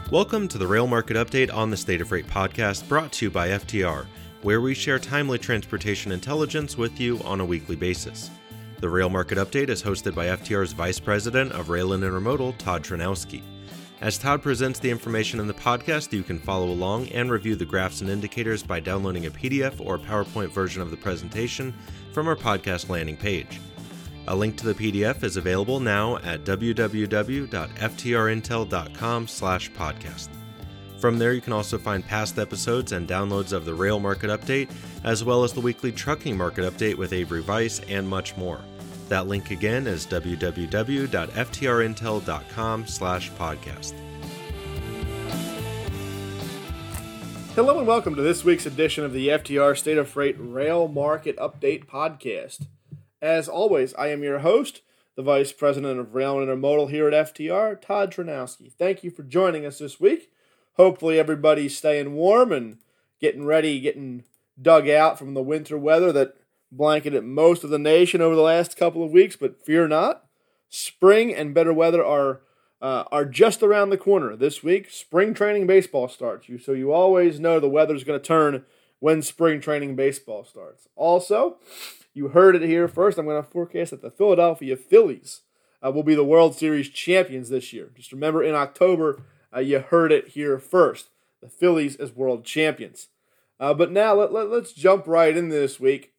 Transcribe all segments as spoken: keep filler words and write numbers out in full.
Welcome to the Rail Market Update on the State of Freight podcast, brought to you by F T R, where we share timely transportation intelligence with you on a weekly basis. The Rail Market Update is hosted by F T R's Vice President of Rail and Intermodal, Todd Tranowski. As Todd presents the information in the podcast, you can follow along and review the graphs and indicators by downloading a P D F or PowerPoint version of the presentation from our podcast landing page. A link to the P D F is available now at w w w dot f t r intel dot com slash podcast. From there, you can also find past episodes and downloads of the Rail Market Update, as well as the weekly Trucking Market Update with Avery Weiss and much more. That link again is w w w dot f t r intel dot com slash podcast. Hello and welcome to this week's edition of the F T R State of Freight Rail Market Update podcast. As always, I am your host, the Vice President of Rail and Intermodal here at F T R, Todd Tranowski. Thank you for joining us this week. Hopefully everybody's staying warm and getting ready, getting dug out from the winter weather that blanketed most of the nation over the last couple of weeks, but fear not. Spring and better weather are uh, are just around the corner. This week, spring training baseball starts, you so you always know the weather's going to turn when spring training baseball starts. Also, you heard it here first. I'm going to forecast that the Philadelphia Phillies uh, will be the World Series champions this year. Just remember, in October, uh, you heard it here first. The Phillies as world champions. Uh, but now let, let, let's jump right in this week,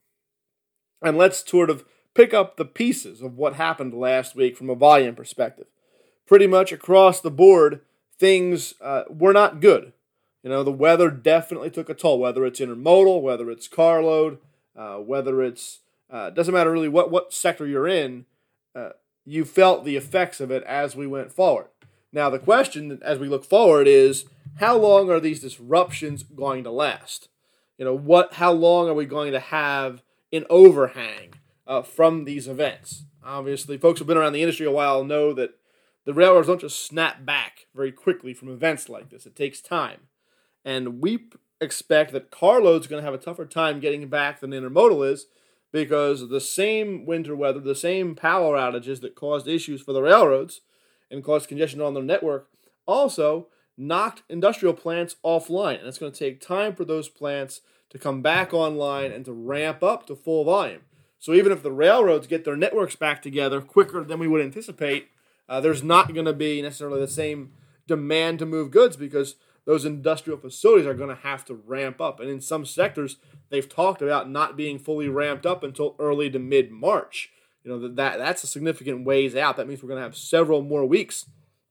and let's sort of pick up the pieces of what happened last week from a volume perspective. Pretty much across the board, things uh, were not good. You know, the weather definitely took a toll, whether it's intermodal, whether it's carload, uh, whether it's Uh, doesn't matter really what, what sector you're in, uh, you felt the effects of it as we went forward. Now, the question as we look forward is, how long are these disruptions going to last? You know, what? How long are we going to have an overhang uh, from these events? Obviously, folks who've been around the industry a while know that the railroads don't just snap back very quickly from events like this. It takes time. And we expect that carload's going to have a tougher time getting back than intermodal is, because the same winter weather, the same power outages that caused issues for the railroads and caused congestion on their network also knocked industrial plants offline. And it's going to take time for those plants to come back online and to ramp up to full volume. So even if the railroads get their networks back together quicker than we would anticipate, uh, there's not going to be necessarily the same demand to move goods, because those industrial facilities are going to have to ramp up. And in some sectors, they've talked about not being fully ramped up until early to mid-March. You know, that that's a significant ways out. That means we're going to have several more weeks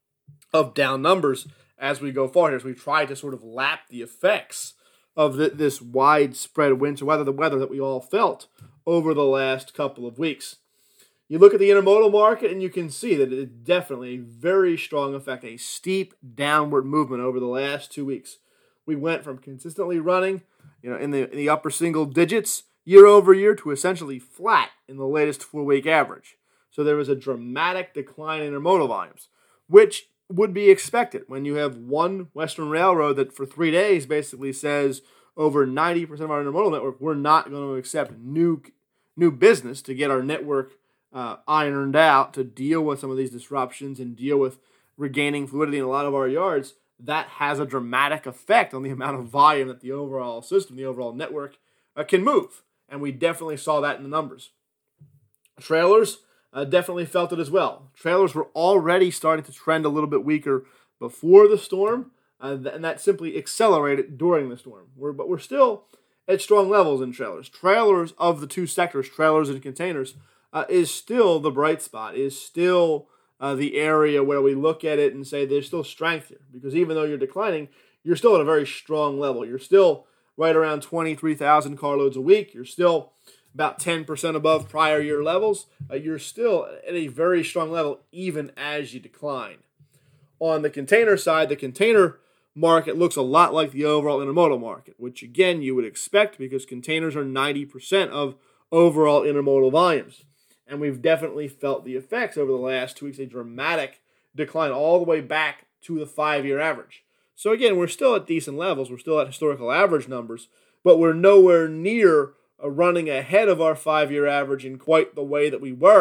of down numbers as we go forward, as we try to sort of lap the effects of the, this widespread winter weather, the weather that we all felt over the last couple of weeks. You look at the intermodal market, and you can see that it's definitely a very strong effect, a steep downward movement over the last two weeks. We went from consistently running, you know, in the, in the upper single digits year over year to essentially flat in the latest four-week average. So there was a dramatic decline in intermodal volumes, which would be expected when you have one Western railroad that for three days basically says over ninety percent of our intermodal network, we're not going to accept new, new business to get our network Uh, ironed out to deal with some of these disruptions and deal with regaining fluidity in a lot of our yards. That has a dramatic effect on the amount of volume that the overall system, the overall network, uh, can move. And we definitely saw that in the numbers. Trailers uh, definitely felt it as well. Trailers were already starting to trend a little bit weaker before the storm, uh, and that simply accelerated during the storm. We're, but we're still at strong levels in trailers. Trailers of the two sectors, trailers and containers, Uh, is still the bright spot, is still uh, the area where we look at it and say there's still strength here. Because even though you're declining, you're still at a very strong level. You're still right around twenty-three thousand carloads a week. You're still about ten percent above prior year levels. Uh, you're still at a very strong level even as you decline. On the container side, the container market looks a lot like the overall intermodal market, which again you would expect because containers are ninety percent of overall intermodal volumes. And we've definitely felt the effects over the last two weeks, a dramatic decline all the way back to the five-year average. So again, we're still at decent levels. We're still at historical average numbers, but we're nowhere near uh, running ahead of our five-year average in quite the way that we were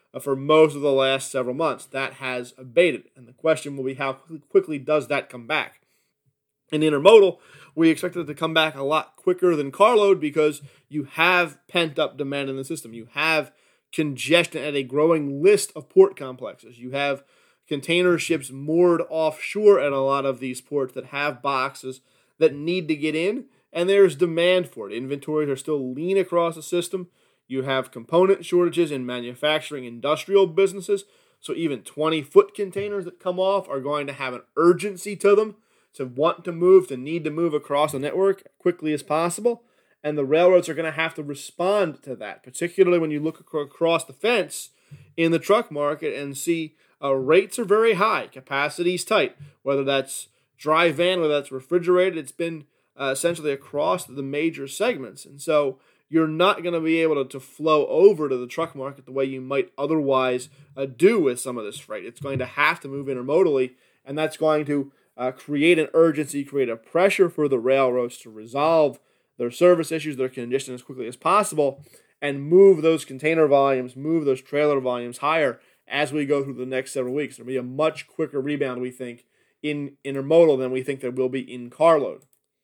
uh, for most of the last several months. That has abated, and the question will be how quickly does that come back? In intermodal, we expect it to come back a lot quicker than carload because you have pent-up demand in the system. You have congestion at a growing list of port complexes. You have container ships moored offshore at a lot of these ports that have boxes that need to get in, and there's demand for it. Inventories are still lean across the system. You have component shortages in manufacturing industrial businesses, so even twenty-foot containers that come off are going to have an urgency to them to want to move, to need to move across the network as quickly as possible. And the railroads are going to have to respond to that, particularly when you look across the fence in the truck market and see uh, rates are very high, capacity's tight, whether that's dry van, whether that's refrigerated. It's been uh, essentially across the major segments. And so you're not going to be able to, to flow over to the truck market the way you might otherwise uh, do with some of this freight. It's going to have to move intermodally, and that's going to uh, create an urgency, create a pressure for the railroads to resolve their service issues, their condition as quickly as possible, and move those container volumes, move those trailer volumes higher as we go through the next several weeks. There'll be a much quicker rebound, we think, in intermodal than we think there will be in carload.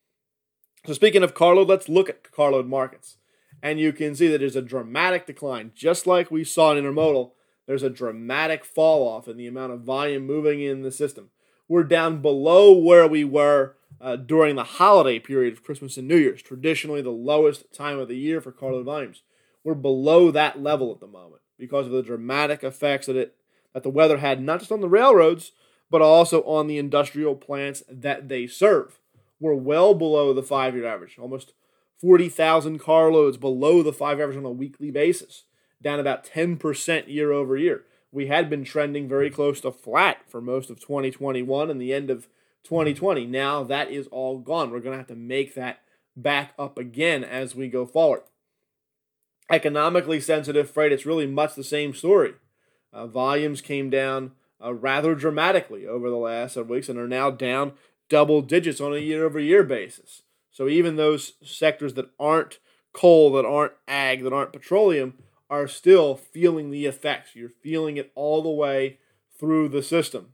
So speaking of carload, let's look at carload markets. And you can see that there's a dramatic decline. Just like we saw in intermodal, there's a dramatic fall off in the amount of volume moving in the system. We're down below where we were uh, during the holiday period of Christmas and New Year's, traditionally the lowest time of the year for carload volumes. We're below that level at the moment because of the dramatic effects that it that the weather had, not just on the railroads, but also on the industrial plants that they serve. We're well below the five-year average, almost forty thousand carloads below the five average on a weekly basis, down about ten percent year over year. We had been trending very close to flat for most of twenty twenty-one and the end of twenty twenty. Now that is all gone. We're going to have to make that back up again as we go forward. Economically sensitive freight, it's really much the same story. Uh, volumes came down uh, rather dramatically over the last several weeks and are now down double digits on a year-over-year basis. So even those sectors that aren't coal, that aren't ag, that aren't petroleum, are still feeling the effects. You're feeling it all the way through the system.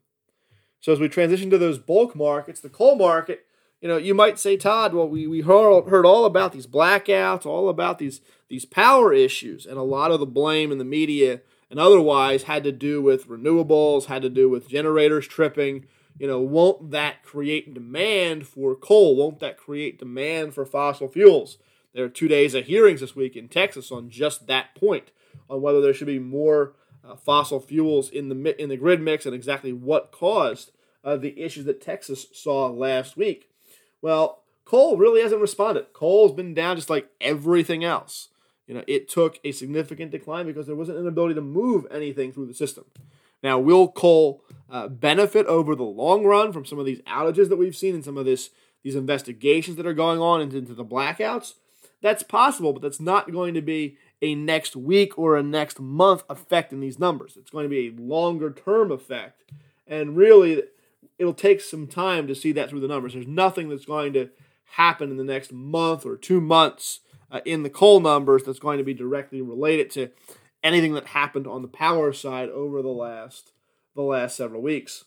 So as we transition to those bulk markets, the coal market, you know, you might say, Todd, well, we, we heard, heard all about these blackouts, all about these, these power issues, and a lot of the blame in the media and otherwise had to do with renewables, had to do with generators tripping. You know, won't that create demand for coal? Won't that create demand for fossil fuels? There are two days of hearings this week in Texas on just that point, on whether there should be more uh, fossil fuels in the in the grid mix and exactly what caused uh, the issues that Texas saw last week. Well, coal really hasn't responded. Coal's been down just like everything else. You know, it took a significant decline because there wasn't an ability to move anything through the system. Now, will coal uh, benefit over the long run from some of these outages that we've seen and some of this these investigations that are going on into, into the blackouts? That's possible, but that's not going to be a next week or a next month effect in these numbers. It's going to be a longer-term effect, and really, it'll take some time to see that through the numbers. There's nothing that's going to happen in the next month or two months uh, in the coal numbers that's going to be directly related to anything that happened on the power side over the last the last several weeks.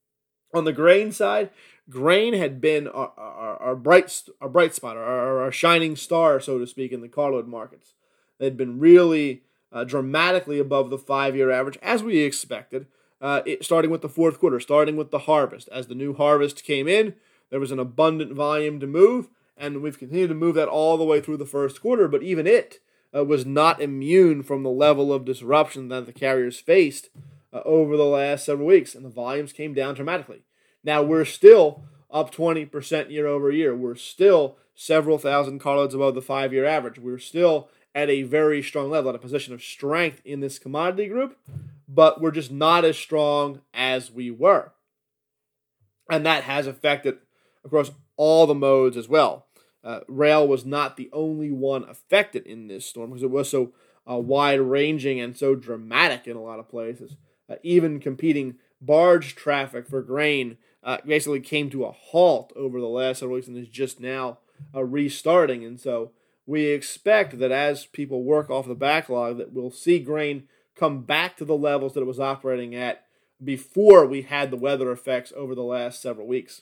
On the grain side, grain had been our, our, our bright our bright spot, our, our shining star, so to speak, in the carload markets. They'd been really uh, dramatically above the five-year average, as we expected, uh, it, starting with the fourth quarter, starting with the harvest. As the new harvest came in, there was an abundant volume to move, and we've continued to move that all the way through the first quarter, but even it Uh, was not immune from the level of disruption that the carriers faced uh, over the last several weeks, and the volumes came down dramatically. Now, we're still up twenty percent year over year. We're still several thousand carloads above the five-year average. We're still at a very strong level, at a position of strength in this commodity group, but we're just not as strong as we were. And that has affected across all the modes as well. Uh, rail was not the only one affected in this storm because it was so uh, wide-ranging and so dramatic in a lot of places. Uh, even competing barge traffic for grain uh, basically came to a halt over the last several weeks and is just now uh, restarting. And so we expect that as people work off the backlog that we'll see grain come back to the levels that it was operating at before we had the weather effects over the last several weeks.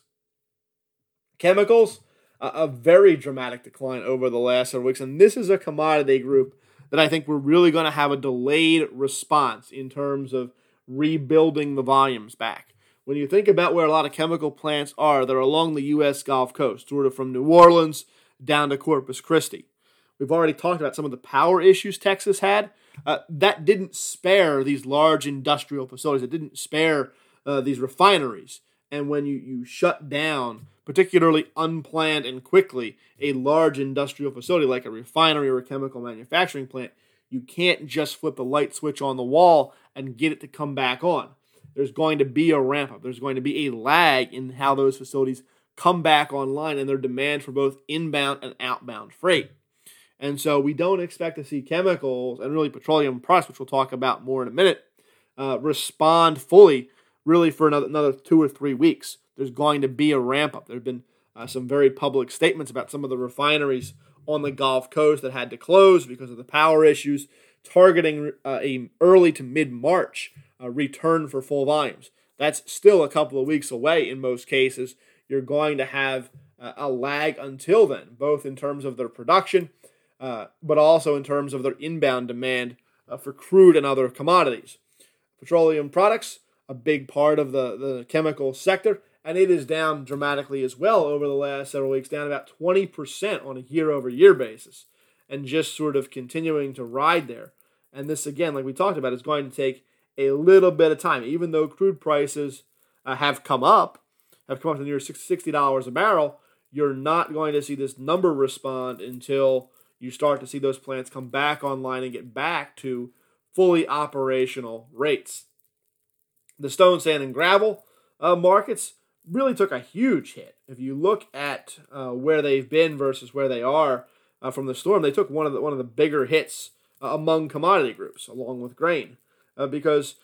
Chemicals, uh, a very dramatic decline over the last several weeks, and this is a commodity group that I think we're really going to have a delayed response in terms of rebuilding the volumes back. When you think about where a lot of chemical plants are, they're along the U S Gulf Coast, sort of from New Orleans down to Corpus Christi. We've already talked about some of the power issues Texas had. Uh, that didn't spare these large industrial facilities. It didn't spare uh, these refineries. And when you, you shut down, particularly unplanned and quickly, a large industrial facility like a refinery or a chemical manufacturing plant, you can't just flip a light switch on the wall and get it to come back on. There's going to be a ramp up. There's going to be a lag in how those facilities come back online and their demand for both inbound and outbound freight. And so we don't expect to see chemicals and really petroleum products, which we'll talk about more in a minute, uh, respond fully really for another, another two or three weeks. There's going to be a ramp up. There have been uh, some very public statements about some of the refineries on the Gulf Coast that had to close because of the power issues, targeting uh, a early to mid-March uh, return for full volumes. That's still a couple of weeks away in most cases. You're going to have uh, a lag until then, both in terms of their production, uh, but also in terms of their inbound demand uh, for crude and other commodities. Petroleum products, a big part of the, the chemical sector, and it is down dramatically as well over the last several weeks, down about twenty percent on a year-over-year basis, and just sort of continuing to ride there. And this, again, like we talked about, is going to take a little bit of time. Even though crude prices uh, have come up, have come up to near sixty dollars a barrel, you're not going to see this number respond until you start to see those plants come back online and get back to fully operational rates. The stone, sand, and gravel uh, markets really took a huge hit. If you look at uh, where they've been versus where they are uh, from the storm, they took one of the one of the bigger hits uh, among commodity groups, along with grain, uh, because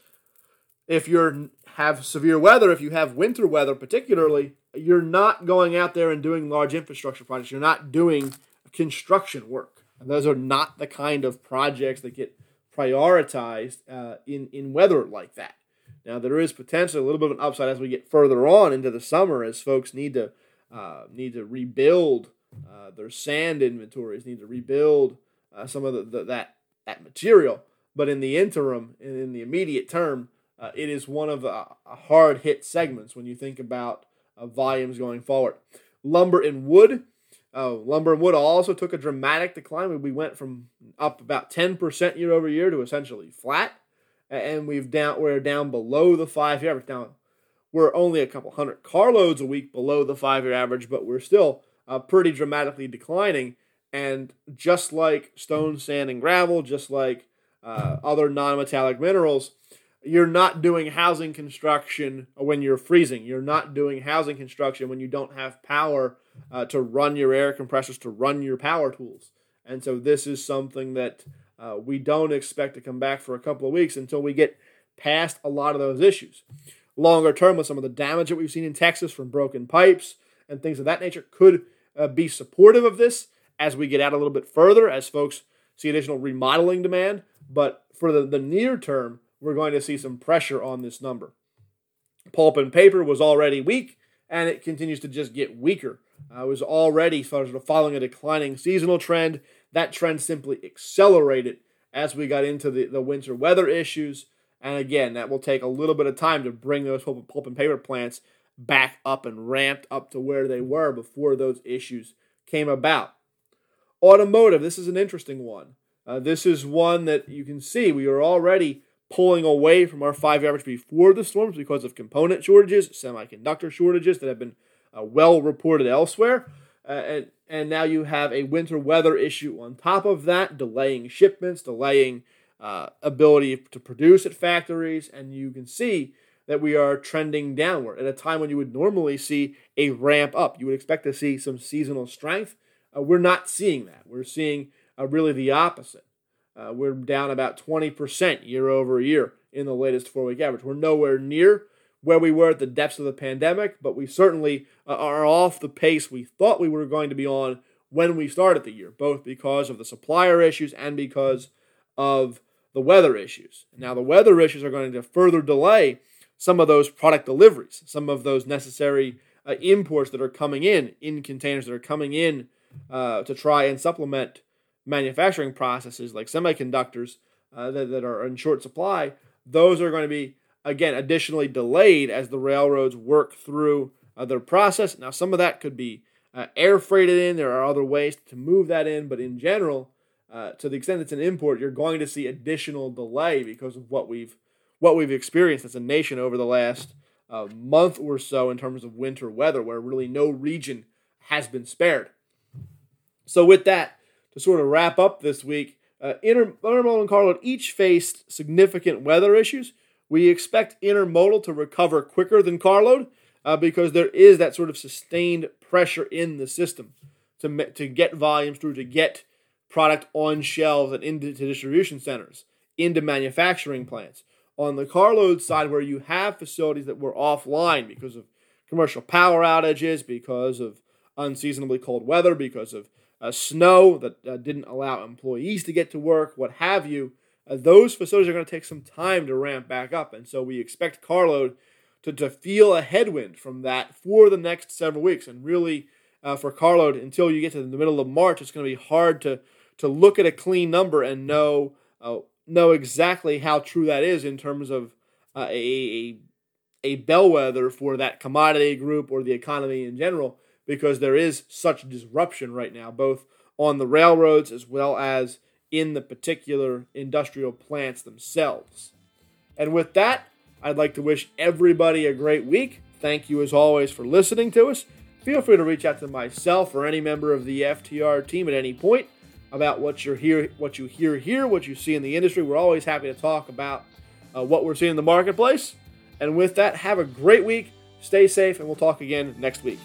if you have severe weather, if you have winter weather particularly, you're not going out there and doing large infrastructure projects. You're not doing construction work. And those are not the kind of projects that get prioritized uh, in, in weather like that. Now, there is potentially a little bit of an upside as we get further on into the summer, as folks need to uh, need to rebuild uh, their sand inventories, need to rebuild uh, some of the, the, that that material. But in the interim, in, in the immediate term, uh, it is one of the hard hit segments when you think about uh, volumes going forward. Lumber and wood, uh, lumber and wood also took a dramatic decline. We went from up about ten percent year over year to essentially flat. And we've down we're down below the five-year average. Now, we're only a couple hundred carloads a week below the five-year average, but we're still uh, pretty dramatically declining. And just like stone, sand, and gravel, just like uh, other non-metallic minerals, you're not doing housing construction when you're freezing. You're not doing housing construction when you don't have power uh, to run your air compressors, to run your power tools. And so this is something that Uh, we don't expect to come back for a couple of weeks until we get past a lot of those issues. Longer term, with some of the damage that we've seen in Texas from broken pipes and things of that nature, could uh, be supportive of this as we get out a little bit further, as folks see additional remodeling demand. But for the, the near term, we're going to see some pressure on this number. Pulp and paper was already weak, and it continues to just get weaker. Uh, it was already sort of following a declining seasonal trend. That trend simply accelerated as we got into the, the winter weather issues. And again, that will take a little bit of time to bring those pulp, pulp and paper plants back up and ramped up to where they were before those issues came about. Automotive, this is an interesting one. Uh, this is one that you can see we are already pulling away from our five-year average before the storms because of component shortages, semiconductor shortages that have been uh, well reported elsewhere. Uh, and, and now you have a winter weather issue on top of that, delaying shipments, delaying uh, ability to produce at factories, and you can see that we are trending downward at a time when you would normally see a ramp up. You would expect to see some seasonal strength. Uh, we're not seeing that. We're seeing uh, really the opposite. Uh, we're down about twenty percent year over year in the latest four-week average. We're nowhere near where we were at the depths of the pandemic, but we certainly uh, are off the pace we thought we were going to be on when we started the year, both because of the supplier issues and because of the weather issues. Now, the weather issues are going to further delay some of those product deliveries, some of those necessary uh, imports that are coming in, in containers that are coming in uh, to try and supplement manufacturing processes like semiconductors uh, that, that are in short supply. Those are going to be, again, additionally delayed as the railroads work through uh, their process. Now, some of that could be uh, air freighted in. There are other ways to move that in, but in general, uh, to the extent it's an import, you're going to see additional delay because of what we've what we've experienced as a nation over the last uh, month or so in terms of winter weather, where really no region has been spared. So with that, to sort of wrap up this week, uh, Inter- Intermodal and Carload each faced significant weather issues. We expect Intermodal to recover quicker than Carload uh, because there is that sort of sustained pressure in the system to, to get volumes through, to get product on shelves and into distribution centers, into manufacturing plants. On the carload side, where you have facilities that were offline because of commercial power outages, because of unseasonably cold weather, because of uh, snow that uh, didn't allow employees to get to work, what have you, uh, those facilities are going to take some time to ramp back up. And so we expect carload to, to feel a headwind from that for the next several weeks. And really, uh, for carload, until you get to the middle of March, it's going to be hard to, to look at a clean number and know uh, know exactly how true that is in terms of uh, a, a bellwether for that commodity group or the economy in general, because there is such disruption right now, both on the railroads as well as in the particular industrial plants themselves. And with that, I'd like to wish everybody a great week. Thank you as always for listening to us. Feel free to reach out to myself or any member of the F T R team at any point about what you hear, what you hear here, what you see in the industry. We're always happy to talk about uh, what we're seeing in the marketplace. And with that, have a great week, stay safe, and we'll talk again next week.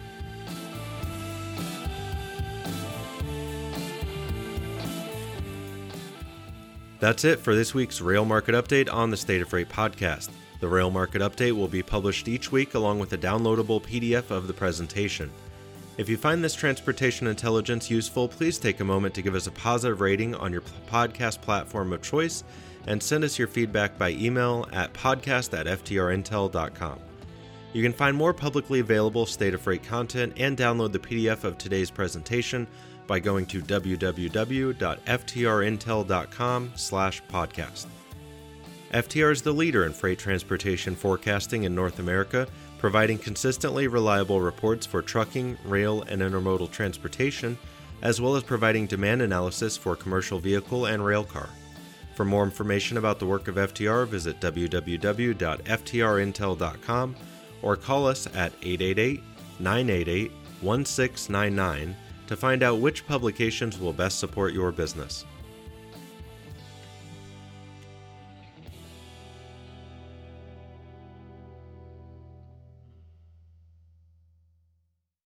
That's it for this week's Rail Market Update on the State of Freight podcast. The Rail Market Update will be published each week along with a downloadable P D F of the presentation. If you find this transportation intelligence useful, please take a moment to give us a positive rating on your podcast platform of choice and send us your feedback by email at podcast at f t r intel dot com. You can find more publicly available State of Freight content and download the P D F of today's presentation by going to w w w dot f t r intel dot com slash podcast. F T R is the leader in freight transportation forecasting in North America, providing consistently reliable reports for trucking, rail, and intermodal transportation, as well as providing demand analysis for commercial vehicle and rail car. For more information about the work of F T R, visit w w w dot f t r intel dot com or call us at eight eight eight, nine eight eight, one six nine nine to find out which publications will best support your business.